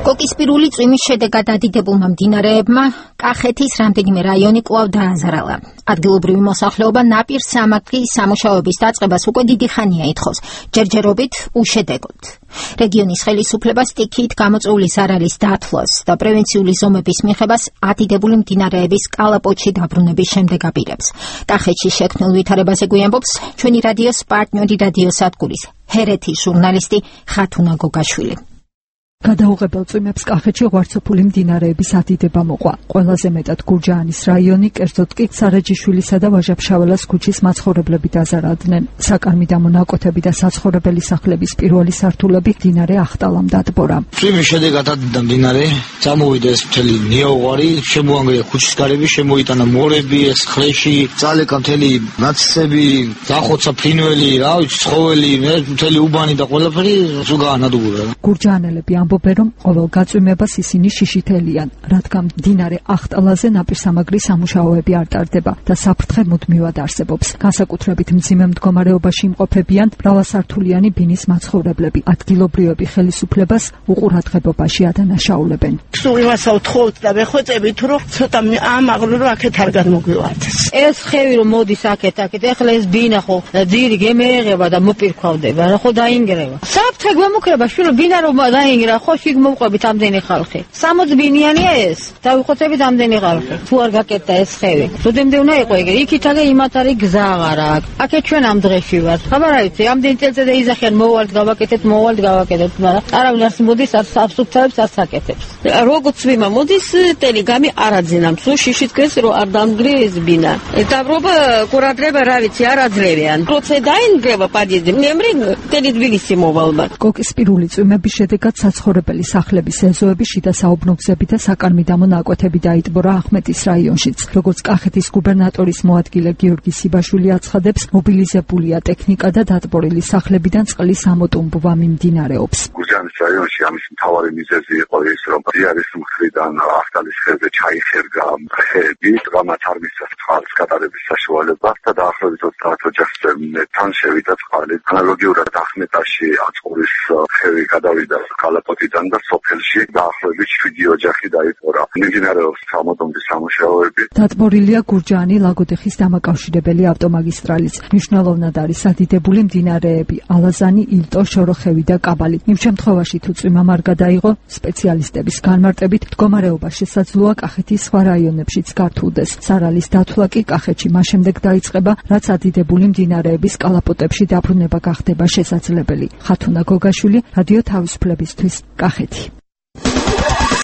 კოკისპირული წვიმის შედეგად ადიდებულმა მდინარეებმა კახეთის რამდენიმე რაიონი კვლავ დააზარალა. ადგილობრივი მოსახლეობა ნაპირ სამაგრის სამუშაოების დაწყებას უკვე დიდი ხანია ითხოვს, ჯერჯერობით უშედეგოდ. რეგიონის ხელისუფლება სტიქიით გამოწვეული ზარალის დათვლას და პრევენციული ზომების მიღებას ადიდებული მდინარეების კალაპოტში დაბრუნების შემდეგ აპირებს. კახეთში შექმნილ ვითარებაზე გვიამბობს ჩვენი რადიოს პარტნიორი რადიოსადგურის ჰერეთის ჟურნალისტი ხათუნა გოგაშვილი. გადაუღებელ წვიმებს კახეთში ღვარცოფული მდინარეების ადიდება მოყვა. ყველაზე მეტად გურჯაანის რაიონი, კერძოდ კი სარაჯიშვილისა და ვაჟა-ფშაველას ქუჩის მაცხოვრებლები დაზარალდნენ. საკარმიდამო ნაკოთები და საცხოვრებელი სახლების პირველი სართულები მდინარე ახტალამ დადბორა. წვიმის შედეგად ადიდა მდინარე, წამოვიდა ეს მთელი ნიაუღარი, შემოანგრია ქუჩის გარები, შემოიტანა მორები, ეს ხრეში, წალეკა მთელი ნაცისები, დახოცა ფრინველი, რა ვიცი, ცხოველი, მთელი უბანი და ყველაფერი ზუგაანადუღურა. გურჯაანელები ამბობენ, რომ ყოველ გაწვიმებას ისინი შიშითელიან, რადგან მდინარე ახტალაზე ნაპირსამაგრის სამუშაოები არ ტარდება და საფრთხე მუდმივად არსებობს. განსაკუთრებით მძიმე მდგომარეობაში იმყოფებიან მრავალსართულიანი ბინის მაცხოვრებლები. ადგილობრივები ხელისუფლებას უყურადღებობაში ადანაშაულებენ. სულ იმას ვთხოვთ და ვეხვეწებით, რომ ცოტა ამაღლო რომ აქეთ არ განმოგვივარდეს. ეს ხევი რომ მოდის აქეთ, ეხლა ეს ბინა ხო ძირი გემეღება და მოპირქვავდება, რა ხო დაინგრევა. საფრთხე გვემუქრება, შვილო ბინა რომ დაინგრა, ხო შიგ მომყვებით ამდენი ხალხი. 60 ბინიანია ეს. დავიხოცებით ამდენი ხალხი. თუ არ გაკეთდა ეს ხევი. როდემდე უნდა იყო ეგრე? იქით აგე იმათ არის გზა აღარ აქვს. აქეთ ჩვენ ამ დღეში ვართ. ხაბარ არ იცი, ამდენი წელიწადი იძახიან მოვალთ, გავაკეთეთ, მაგრამ არავინ არ მოდის, არ საფსუქთებს, არ საკეთებს. როგორც ვიმა მოდის, ტელი გამი არ აძინამს, სულ შიშით ქეს რომ არ დამგრეს ბინა. ეტაბრობა ყურადღება რა ვიცი, არ აძლევიან. როცა დაინგრევა პადიდი, მემრი ტელი თბილისი მოვალმა. კოკისპირული წვიმების შედეგად საცხოვრებელი სახლების ეზოები, შიდა საუბნო გზები და საკარმიდამო ნაკვეთები დაიტბორა ახმეტის რაიონშიც. როგორც კახეთის გუბერნატორის მოადგილე გიორგი სიბაშვილი აცხადებს, მობილიზებულია ტექნიკა და დატბორილი სახლებიდან წყლის ამოტუმბვა მიმდინარეობს. გურჯაანის რაიონში ამის მთავარი მიზეზი იყო ის, რომ ზიარის მხრიდან ახტალის ხეზე ჩაიხერგა ხეები, რამაც არ მისცა წყალს გატარების საშუალება და დაახლოებით 30 ოჯახს თან შევიდა წყალი. ანალოგიურად ახმეტაში აწყურის ხევი გადავიდა კალაპოტიდან და სოფელში დაახლოებით 7 ოჯახი დაიპყრა. მიმდინარეობს ამოტომბის სამუშაოები. დატბორილია გურჯაანი ლაგოდეხის დამაკავშირებელი ავტომაგისტრალიც. მნიშვნელოვნად არის ადიდებული მდინარეები ალაზანი, ილტო, შოროხევი და კაბალი. იმ შემთხვევაში თუ წვიმამ არ გადაიღო, სპეციალისტების განმარტებით მდგომარეობა შესაძლოა კახეთის სხვა რაიონებშიც გართულდეს. ზარალის დათვლა კი კახეთში მას შემდეგ დაიწყება, რაც ადიდებული მდინარეების კალაპოტებში დაბრუნება გახდება შესაძლებელი. ხათუნა გოგაშვილი, რადიო თავისუფლებისთვის, კახეთი.